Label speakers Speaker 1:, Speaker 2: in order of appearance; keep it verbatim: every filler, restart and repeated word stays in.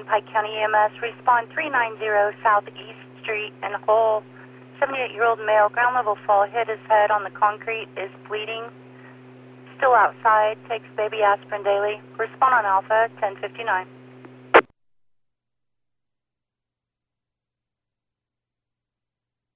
Speaker 1: one, Pike County E M S. Respond three ninety Southeast Street in Hull. seventy-eight-year-old male, ground level fall, hit his head on the concrete, is bleeding. Still outside, takes baby aspirin daily. Respond on Alpha ten fifty-nine.